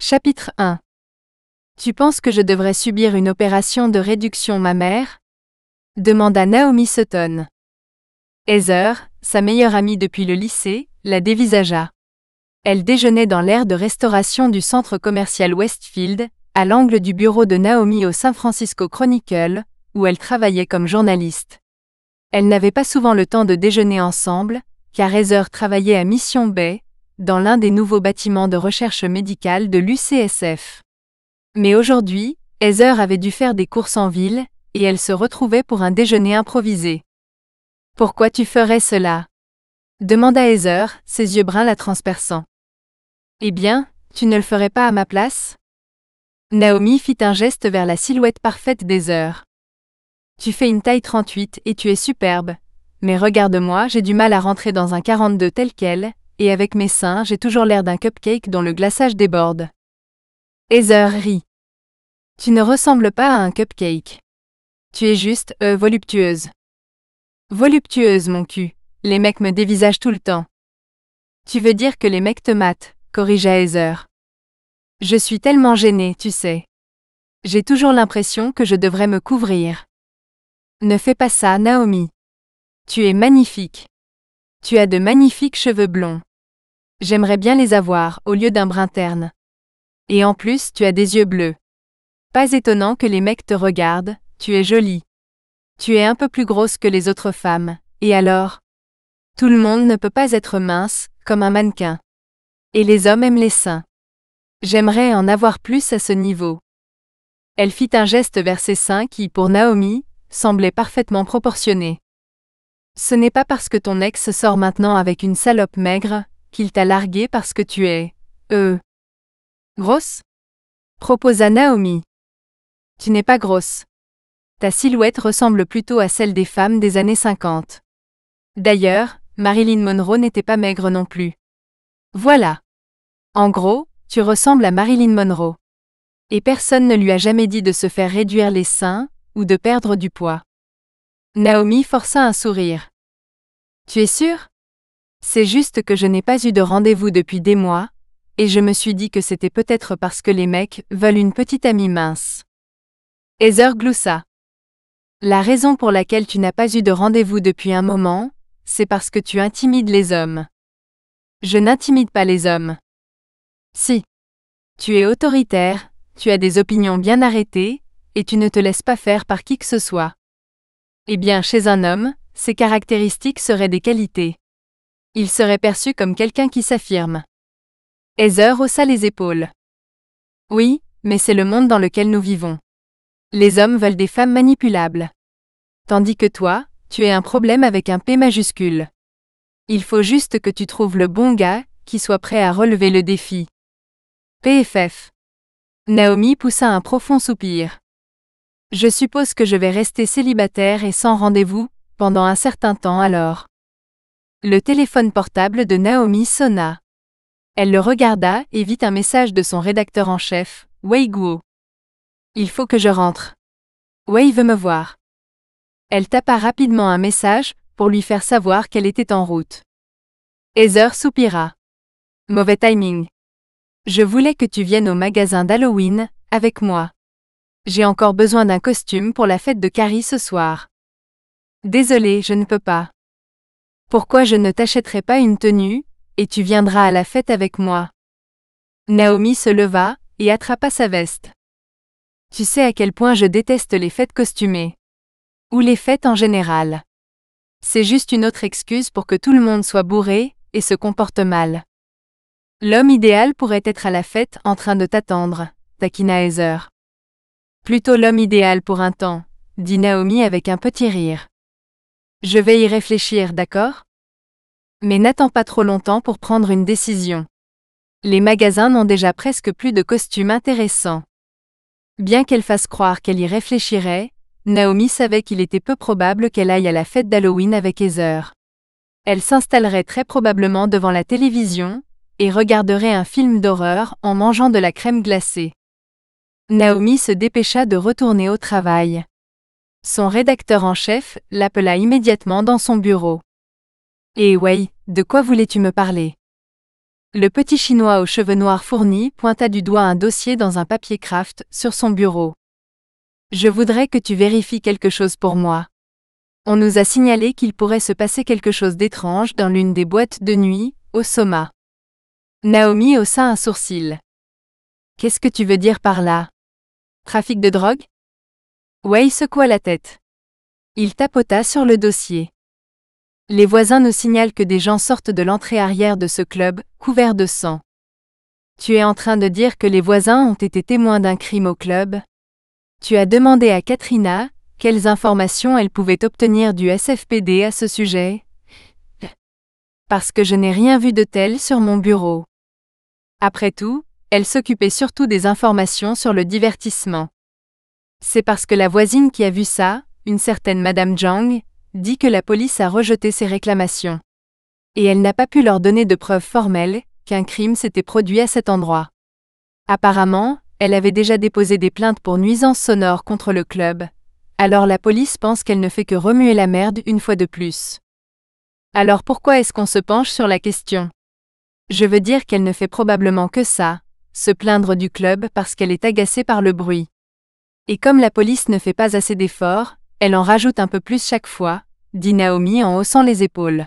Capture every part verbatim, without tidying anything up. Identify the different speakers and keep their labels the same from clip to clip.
Speaker 1: Chapitre un. Tu penses que je devrais subir une opération de réduction mammaire? Demanda Naomi Sutton. Heather, sa meilleure amie depuis le lycée, la dévisagea. Elle déjeunait dans l'aire de restauration du centre commercial Westfield, à l'angle du bureau de Naomi au San Francisco Chronicle, où elle travaillait comme journaliste. Elle n'avait pas souvent le temps de déjeuner ensemble, car Heather travaillait à Mission Bay, dans l'un des nouveaux bâtiments de recherche médicale de l'U C S F. Mais aujourd'hui, Heather avait dû faire des courses en ville, et elle se retrouvait pour un déjeuner improvisé. « Pourquoi tu ferais cela ?» demanda Heather, ses yeux bruns la transperçant. « Eh bien, tu ne le ferais pas à ma place ?» Naomi fit un geste vers la silhouette parfaite d'Heather. « Tu fais une taille trente-huit et tu es superbe, mais regarde-moi, j'ai du mal à rentrer dans un quarante-deux tel quel, et avec mes seins, j'ai toujours l'air d'un cupcake dont le glaçage déborde. » Heather rit. « Tu ne ressembles pas à un cupcake. Tu es juste, euh, voluptueuse. » « Voluptueuse, mon cul. Les mecs me dévisagent tout le temps. »« Tu veux dire que les mecs te matent, » corrigea Heather. « Je suis tellement gênée, tu sais. J'ai toujours l'impression que je devrais me couvrir. »« Ne fais pas ça, Naomi. Tu es magnifique. Tu as de magnifiques cheveux blonds. J'aimerais bien les avoir, au lieu d'un brun terne. Et en plus, tu as des yeux bleus. Pas étonnant que les mecs te regardent, tu es jolie. Tu es un peu plus grosse que les autres femmes, et alors? Tout le monde ne peut pas être mince, comme un mannequin. Et les hommes aiment les seins. J'aimerais en avoir plus à ce niveau. » Elle fit un geste vers ses seins qui, pour Naomi, semblaient parfaitement proportionnés. « Ce n'est pas parce que ton ex sort maintenant avec une salope maigre, qu'il t'a largué parce que tu es, euh, grosse ?» proposa Naomi. « Tu n'es pas grosse. Ta silhouette ressemble plutôt à celle des femmes des années cinquante. D'ailleurs, Marilyn Monroe n'était pas maigre non plus. Voilà. En gros, tu ressembles à Marilyn Monroe. Et personne ne lui a jamais dit de se faire réduire les seins, ou de perdre du poids. » Naomi força un sourire. « Tu es sûre? C'est juste que je n'ai pas eu de rendez-vous depuis des mois, et je me suis dit que c'était peut-être parce que les mecs veulent une petite amie mince. » Heather gloussa. « La raison pour laquelle tu n'as pas eu de rendez-vous depuis un moment, c'est parce que tu intimides les hommes. » »« Je n'intimide pas les hommes. »« Si. Tu es autoritaire, tu as des opinions bien arrêtées, et tu ne te laisses pas faire par qui que ce soit. Eh bien, chez un homme, ces caractéristiques seraient des qualités. Il serait perçu comme quelqu'un qui s'affirme. » Heather haussa les épaules. « Oui, mais c'est le monde dans lequel nous vivons. Les hommes veulent des femmes manipulables. Tandis que toi, tu es un problème avec un P majuscule. Il faut juste que tu trouves le bon gars, qui soit prêt à relever le défi. P F F. » Naomi poussa un profond soupir. « Je suppose que je vais rester célibataire et sans rendez-vous, pendant un certain temps alors. » Le téléphone portable de Naomi sonna. Elle le regarda et vit un message de son rédacteur en chef, Wei Guo. « Il faut que je rentre. Wei veut me voir. » Elle tapa rapidement un message, pour lui faire savoir qu'elle était en route. Heather soupira. « Mauvais timing. Je voulais que tu viennes au magasin d'Halloween, avec moi. J'ai encore besoin d'un costume pour la fête de Carrie ce soir. Désolée, je ne peux pas. Pourquoi je ne t'achèterai pas une tenue, et tu viendras à la fête avec moi. » Naomi se leva, et attrapa sa veste. « Tu sais à quel point je déteste les fêtes costumées. Ou les fêtes en général. C'est juste une autre excuse pour que tout le monde soit bourré, et se comporte mal. L'homme idéal pourrait être à la fête en train de t'attendre, taquina Heather. Plutôt l'homme idéal pour un temps, dit Naomi avec un petit rire. Je vais y réfléchir, d'accord? Mais n'attends pas trop longtemps pour prendre une décision. Les magasins n'ont déjà presque plus de costumes intéressants. Bien qu'elle fasse croire qu'elle y réfléchirait, Naomi savait qu'il était peu probable qu'elle aille à la fête d'Halloween avec Heather. Elle s'installerait très probablement devant la télévision, et regarderait un film d'horreur en mangeant de la crème glacée. Naomi se dépêcha de retourner au travail. Son rédacteur en chef l'appela immédiatement dans son bureau. « Eh Wei, de quoi voulais-tu me parler ? Le petit Chinois aux cheveux noirs fournis pointa du doigt un dossier dans un papier craft sur son bureau. Je voudrais que tu vérifies quelque chose pour moi. On nous a signalé qu'il pourrait se passer quelque chose d'étrange dans l'une des boîtes de nuit, au Soma. Naomi haussa un sourcil. Qu'est-ce que tu veux dire par là? Trafic de drogue? Wei secoua la tête. Il tapota sur le dossier. Les voisins nous signalent que des gens sortent de l'entrée arrière de ce club, couverts de sang. Tu es en train de dire que les voisins ont été témoins d'un crime au club? Tu as demandé à Katrina quelles informations elle pouvait obtenir du S F P D à ce sujet? Parce que je n'ai rien vu de tel sur mon bureau. Après tout, elle s'occupait surtout des informations sur le divertissement. C'est parce que la voisine qui a vu ça, une certaine Madame Zhang, dit que la police a rejeté ses réclamations. Et elle n'a pas pu leur donner de preuves formelles qu'un crime s'était produit à cet endroit. Apparemment, elle avait déjà déposé des plaintes pour nuisances sonores contre le club. Alors la police pense qu'elle ne fait que remuer la merde une fois de plus. Alors pourquoi est-ce qu'on se penche sur la question? Je veux dire qu'elle ne fait probablement que ça, se plaindre du club parce qu'elle est agacée par le bruit. Et comme la police ne fait pas assez d'efforts, elle en rajoute un peu plus chaque fois, dit Naomi en haussant les épaules.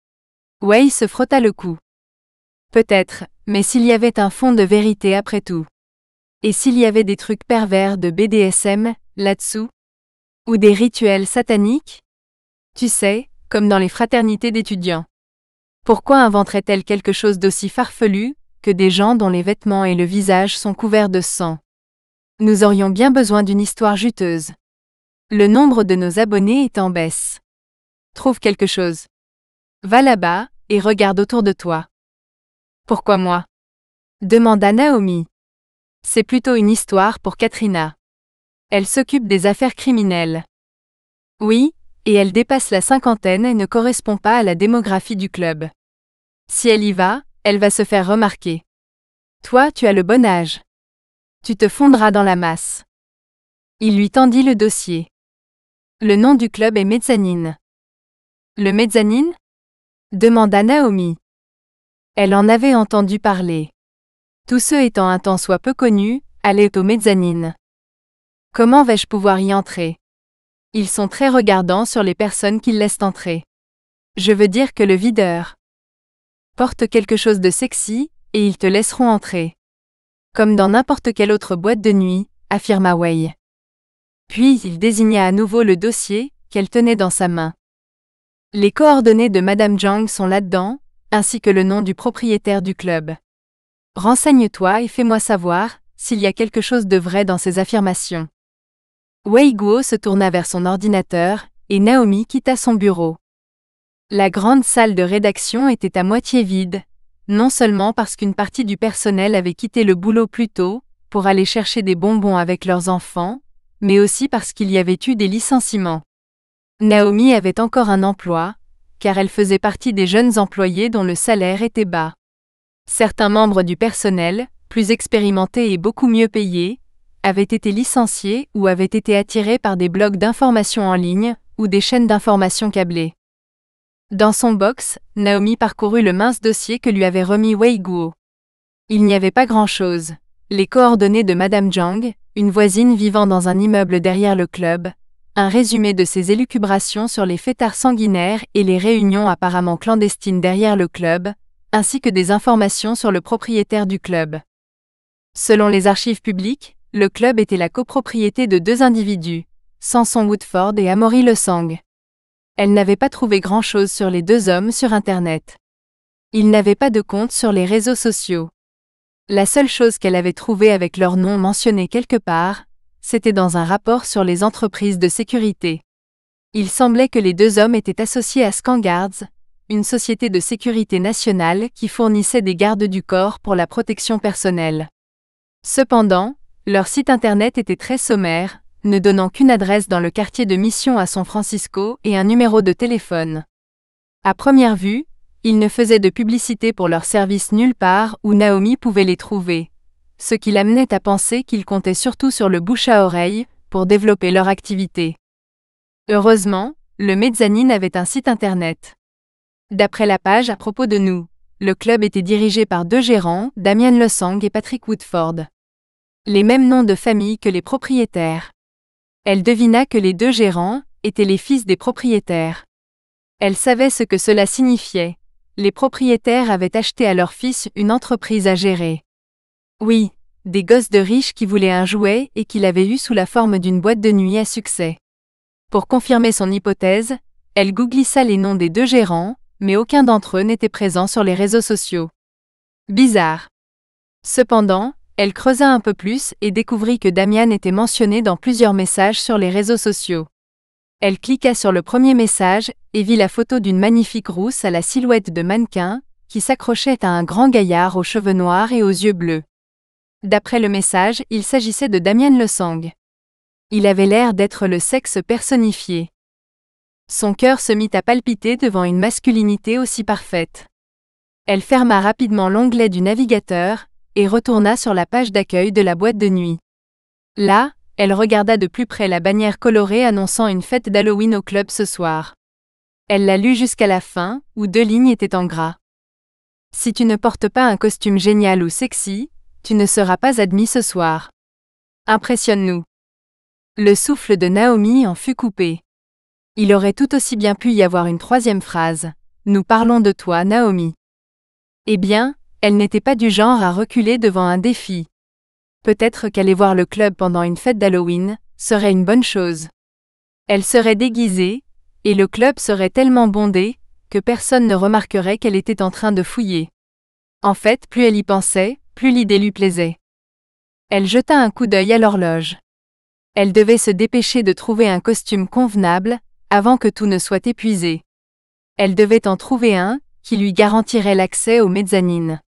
Speaker 1: Wei se frotta le cou. Peut-être, mais s'il y avait un fond de vérité après tout. Et s'il y avait des trucs pervers de B D S M, là-dessous? Ou des rituels sataniques? Tu sais, comme dans les fraternités d'étudiants. Pourquoi inventerait-elle quelque chose d'aussi farfelu que des gens dont les vêtements et le visage sont couverts de sang? Nous aurions bien besoin d'une histoire juteuse. Le nombre de nos abonnés est en baisse. Trouve quelque chose. Va là-bas, et regarde autour de toi. Pourquoi moi? Demanda Naomi. C'est plutôt une histoire pour Katrina. Elle s'occupe des affaires criminelles. Oui, et elle dépasse la cinquantaine et ne correspond pas à la démographie du club. Si elle y va, elle va se faire remarquer. Toi, tu as le bon âge. Tu te fondras dans la masse. Il lui tendit le dossier. Le nom du club est Mezzanine. Le Mezzanine? Demanda Naomi. Elle en avait entendu parler. Tous ceux étant un tant soit peu connus, allaient au Mezzanine. Comment vais-je pouvoir y entrer? Ils sont très regardants sur les personnes qu'ils laissent entrer. Je veux dire que le videur porte quelque chose de sexy, et ils te laisseront entrer. Comme dans n'importe quelle autre boîte de nuit, affirma Wei. Puis il désigna à nouveau le dossier qu'elle tenait dans sa main. Les coordonnées de Madame Zhang sont là-dedans, ainsi que le nom du propriétaire du club. Renseigne-toi et fais-moi savoir s'il y a quelque chose de vrai dans ces affirmations. Wei Guo se tourna vers son ordinateur, et Naomi quitta son bureau. La grande salle de rédaction était à moitié vide, non seulement parce qu'une partie du personnel avait quitté le boulot plus tôt, pour aller chercher des bonbons avec leurs enfants, mais aussi parce qu'il y avait eu des licenciements. Naomi avait encore un emploi, car elle faisait partie des jeunes employés dont le salaire était bas. Certains membres du personnel, plus expérimentés et beaucoup mieux payés, avaient été licenciés ou avaient été attirés par des blogs d'information en ligne ou des chaînes d'information câblées. Dans son box, Naomi parcourut le mince dossier que lui avait remis Wei Guo. Il n'y avait pas grand-chose. Les coordonnées de Madame Zhang, une voisine vivant dans un immeuble derrière le club, un résumé de ses élucubrations sur les fêtards sanguinaires et les réunions apparemment clandestines derrière le club, ainsi que des informations sur le propriétaire du club. Selon les archives publiques, le club était la copropriété de deux individus, Samson Woodford et Amory Le Sang. Elle n'avait pas trouvé grand-chose sur les deux hommes sur Internet. Ils n'avaient pas de compte sur les réseaux sociaux. La seule chose qu'elle avait trouvée avec leur nom mentionné quelque part, c'était dans un rapport sur les entreprises de sécurité. Il semblait que les deux hommes étaient associés à Scanguards, une société de sécurité nationale qui fournissait des gardes du corps pour la protection personnelle. Cependant, leur site internet était très sommaire, ne donnant qu'une adresse dans le quartier de Mission à San Francisco et un numéro de téléphone. À première vue, ils ne faisaient de publicité pour leurs services nulle part où Naomi pouvait les trouver, ce qui l'amenait à penser qu'ils comptaient surtout sur le bouche à oreille pour développer leur activité. Heureusement, le Mezzanine avait un site internet. D'après la page à propos de nous, le club était dirigé par deux gérants, Damien Losang et Patrick Woodford. Les mêmes noms de famille que les propriétaires. Elle devina que les deux gérants étaient les fils des propriétaires. Elle savait ce que cela signifiait. Les propriétaires avaient acheté à leur fils une entreprise à gérer. Oui, des gosses de riches qui voulaient un jouet et qui l'avaient eu sous la forme d'une boîte de nuit à succès. Pour confirmer son hypothèse, elle googlissa les noms des deux gérants, mais aucun d'entre eux n'était présent sur les réseaux sociaux. Bizarre. Cependant, elle creusa un peu plus et découvrit que Damian était mentionné dans plusieurs messages sur les réseaux sociaux. Elle cliqua sur le premier message et vit la photo d'une magnifique rousse à la silhouette de mannequin, qui s'accrochait à un grand gaillard aux cheveux noirs et aux yeux bleus. D'après le message, il s'agissait de Damien Losang. Il avait l'air d'être le sexe personnifié. Son cœur se mit à palpiter devant une masculinité aussi parfaite. Elle ferma rapidement l'onglet du navigateur et retourna sur la page d'accueil de la boîte de nuit. Là, elle regarda de plus près la bannière colorée annonçant une fête d'Halloween au club ce soir. Elle la lut jusqu'à la fin, où deux lignes étaient en gras. Si tu ne portes pas un costume génial ou sexy, tu ne seras pas admis ce soir. Impressionne-nous. Le souffle de Naomi en fut coupé. Il aurait tout aussi bien pu y avoir une troisième phrase. Nous parlons de toi, Naomi. Eh bien, elle n'était pas du genre à reculer devant un défi. Peut-être qu'aller voir le club pendant une fête d'Halloween serait une bonne chose. Elle serait déguisée, et le club serait tellement bondé que personne ne remarquerait qu'elle était en train de fouiller. En fait, plus elle y pensait, plus l'idée lui plaisait. Elle jeta un coup d'œil à l'horloge. Elle devait se dépêcher de trouver un costume convenable, avant que tout ne soit épuisé. Elle devait en trouver un, qui lui garantirait l'accès aux mezzanines.